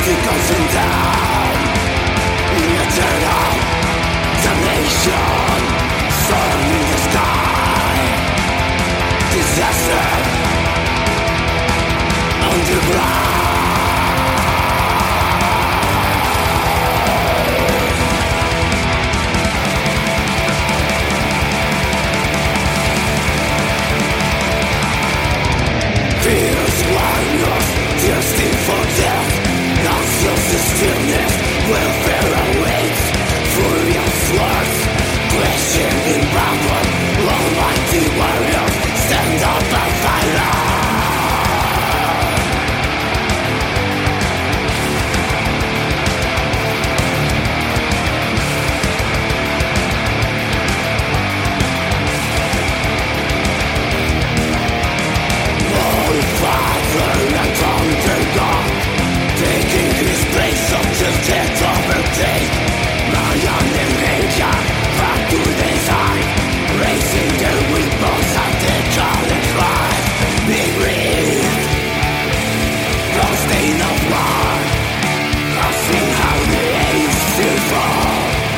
to consume down in eternal damnation. Sun in the sky, disaster underground. Fears warriors, thirsting for death. Anxious stillness, welfare awaits. Furious swords, crashing in battle. Almighty warriors, stand up and fight on. Father and under God, taking his place until death overtake. Lion and nature, back to the side, raising their weapons and they call it life. Be brave, no stain of war, crossing how the age still fall.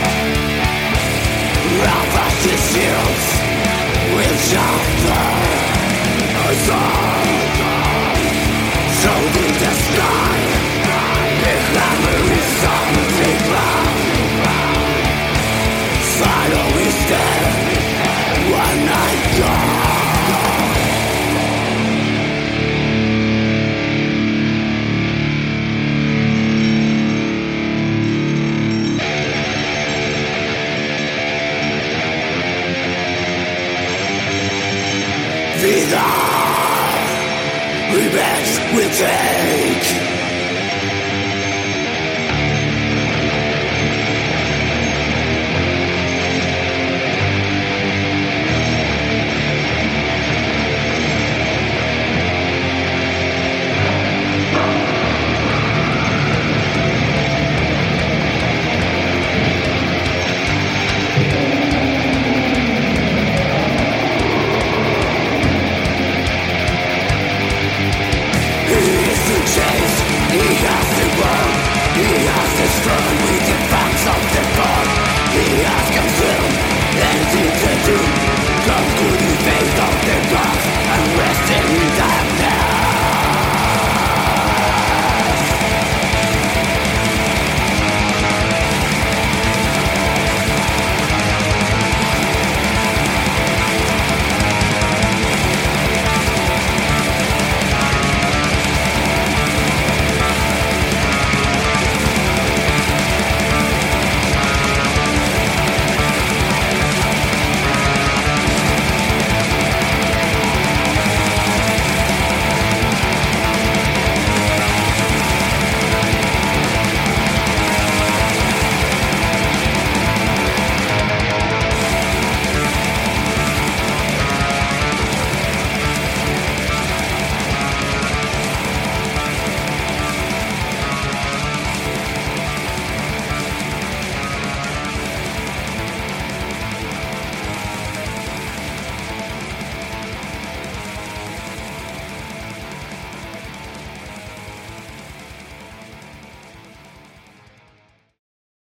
Ravage the shields, will shatter us all. So in the sky, the hammer is on the ground. Sorrow is dead, one night gone. Vida, revenge will take. He has the world, he has the struggle with the facts of the God. He has